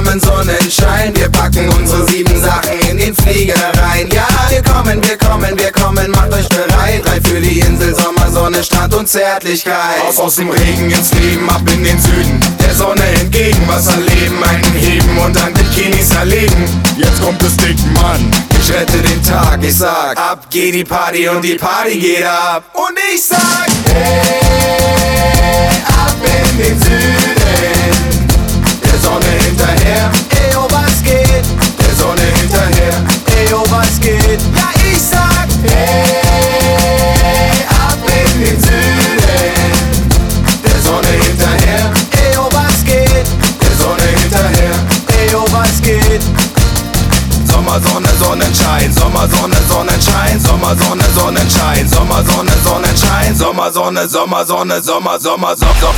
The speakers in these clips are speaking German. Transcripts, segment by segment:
willkommen Sonnenschein. Wir packen unsere 7 Sachen in den Flieger rein. Ja, wir kommen, macht euch bereit. Drei für die Insel, Sommer, Sonne, Strand und Zärtlichkeit. Aus dem Regen ins Leben, ab in den Süden. Der Sonne entgegen, was erleben, einen heben und dann Bikinis erleben. Jetzt kommt es dick, Mann. Ich rette den Tag, ich sag, ab geht die Party und die Party geht ab. Und ich sag, hey, ab in den Süden. Der Sonne hinterher, ey, oh, was geht? Der Sonne hinterher, ey, oh, was geht? Ja, ich sag, hey, ab in den Süden. Der Sonne hinterher, ey, oh, was geht? Der Sonne hinterher, ey, oh, was geht? Sommer, Sonne, Sonnenschein, Sommer, Sonne, Sonnenschein, Sommer, Sonne, Sonnenschein, Sommer, Sonne, Sonnenschein, Sommer, Sonne, Sommer, Sonne, Sommer, Sommer,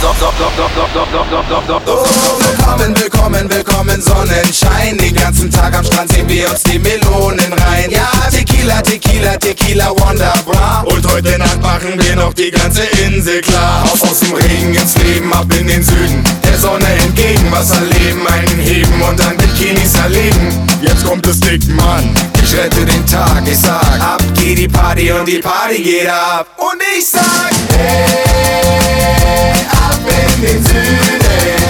willkommen Sonnenschein. Den ganzen Tag am Strand sehen wir uns die Melonen rein. Ja, Tequila, Wonderbra. Und heute Nacht machen wir noch die ganze Insel klar. Aus dem Regen ins Leben, ab in den Süden. Der Sonne entgegen, was erleben, einen heben und dann Bikinis erleben. Jetzt kommt es dick, Mann. Ich rette den Tag, ich sag, ab geht die Party und die Party geht ab. Und ich sag, hey, ab in den Süden.